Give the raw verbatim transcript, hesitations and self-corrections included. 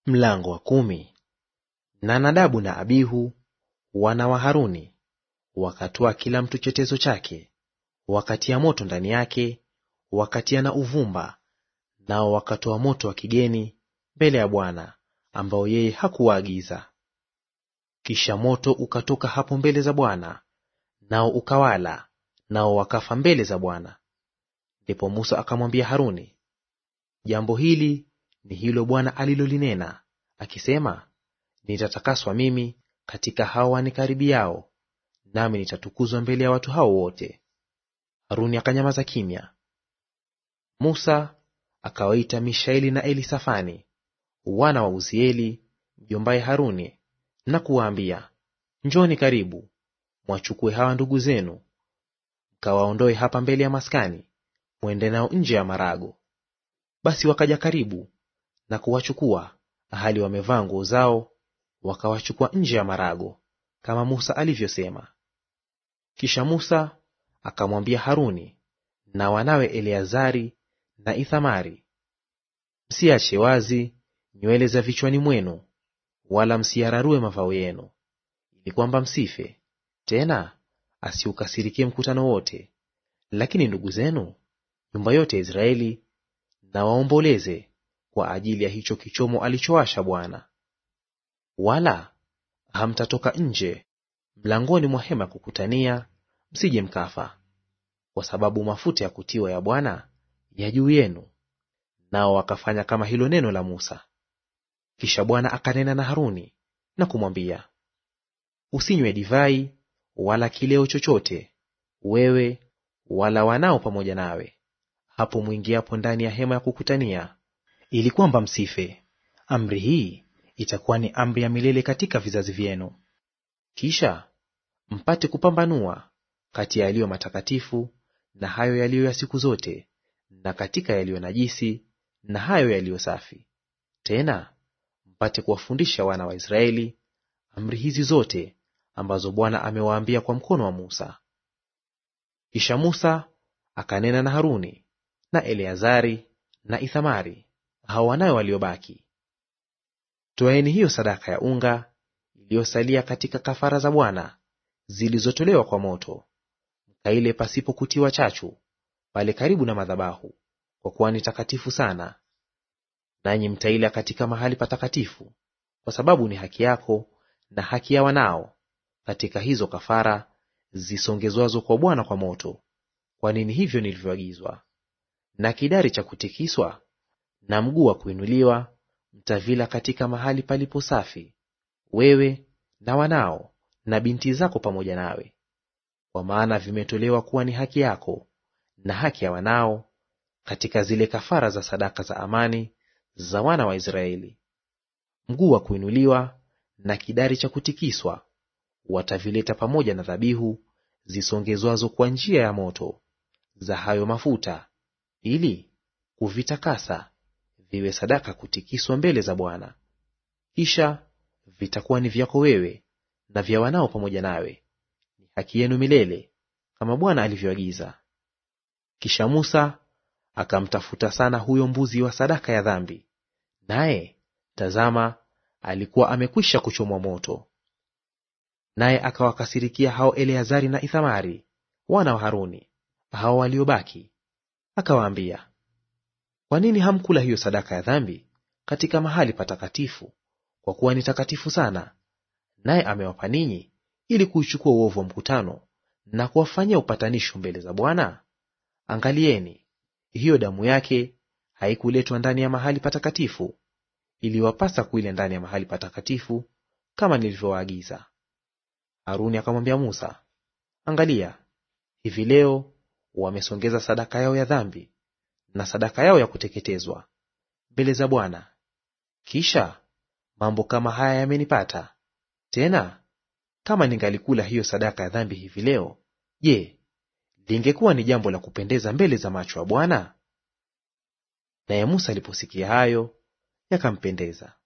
Mlango wa kumi. Na Nadabu na Abihu wana wa Haruni wakatoa kila mtu chetezo chake, wakatia moto ndani yake, wakatia na uvumba, nao wakatoa moto wa kigeni mbele ya Bwana, ambao yeye hakuwaagiza. Kisha moto ukatoka hapo mbele za Bwana, nao ukawala, nao wakafa mbele za Bwana. Ndipo Musa akamwambia Haruni, jambo hili ni hilo Bwana alilolinena akisema, nitatakaswa mimi katika hao wanikaribiao, nami nitatukuzwa mbele ya watu hao wote. Haruni akanyamaza kimya. Musa akawaita Mishaeli na Elisafani wana wa Uzieli mjombaye Haruni, na kuwaambia, njoni karibu, mwachukue hawa ndugu zenu, mkawaondoe hapa mbele ya maskani, mwende nao nje ya marago. Basi wakaja karibu na kuwachukua hali wamevaa nguo zao, wakawachukua nje ya marago, kama Musa alivyosema. Kisha Musa akamwambia Haruni na wanawe Eleazari na Ithamari, msiache wazi nywele za vichwani mwenu, wala msiyararue mavao yenu, ili kwamba msife, tena asiukasirikie mkutano wote. Lakini ndugu zenu, nyumba yote ya Israeli, na waomboleze kwa ajili ya hicho kichomo alichowasha Bwana. Wala hamtatoka nje mlangoni mwa hema ya kukutania, msije mkafa, kwa sababu mafuta ya kutiwa ya Bwana ya juu yenu. Nao wakafanya kama hilo neno la Musa. Kisha Bwana akanena na Haruni na kumwambia, usinywe divai wala kileo chochote, wewe wala wanao pamoja nawe, hapo mwingiapo ndani ya hema ya kukutania, ili kwamba msife. Amri hii itakuwa ni amri ya milele katika vizazi vyenu. Kisha mpate kupambanua kati ya yaliyo matakatifu na hayo yaliyo ya siku zote, na katika yaliyo najisi na hayo yaliyo safi. Tena mpate kuwafundisha wana wa Israeli amri hizi zote ambazo Bwana amewaambia kwa mkono wa Musa. Kisha Musa akanena na Haruni na Eleazari na Ithamari, hao wanawe waliobaki, toeni hiyo sadaka ya unga iliyosalia katika kafara za Bwana zilizotolewa kwa moto, mkaile pasipo kutiwa chachu, pale karibu na madhabahu, kwa kuwa ni takatifu sana. Nanyi mtaila katika mahali patakatifu, kwa sababu ni haki yako na haki ya wanao katika hizo kafara zisongezwazo kwa Bwana kwa moto, kwa nini hivyo nilivyoagizwa. Na kidari cha kutikiswa na mguu wa kuinuliwa mtavila katika mahali palipo safi, wewe na wanao na binti zako pamoja nawe, kwa maana vimetolewa kuwa ni haki yako na haki ya wanao katika zile kafara za sadaka za amani za wana wa Israeli. Mguu wa kuinuliwa na kidari cha kutikiswa watavileta pamoja na dhabihu zisongezwazo kwa njia ya moto za hayo mafuta, ili kuvitakasa viwe sadaka kutikiswa mbele za Bwana. Kisha vitakuwa ni vyako wewe na vya wanao pamoja nawe, ni haki yenu milele, kama Bwana alivyoagiza. Kisha Musa akamtafuta sana huyo mbuzi wa sadaka ya dhambi, naye tazama, alikuwa amekwisha kuchomwa moto. Naye akawakasirikia hao Eleazari na Ithamari wana wa Haruni, hao waliobaki, akawaambia, kwa nini hamkula hiyo sadaka ya dhambi katika mahali patakatifu, kwa kuwa ni takatifu sana, naye amewapa ninyi ili kuuchukua uovu wa mkutano na kuwafanyia upatanisho mbele za Bwana? Angalieni, hiyo damu yake haikuletwa ndani ya mahali patakatifu, iliwapasa kuila ndani ya mahali patakatifu kama nilivyowaagiza. Haruni akamwambia Musa, angalia, hivi leo wamesongeza sadaka yao ya dhambi na sadaka yao ya kuteketezwa mbele za Bwana. Kisha mambo kama haya yamenipata tena. Kama ningalikula hiyo sadaka ya dhambi hivi leo, je, lingekuwa ni jambo la kupendeza mbele za macho ya Bwana? Naye Musa aliposikia hayo, yakampendeza.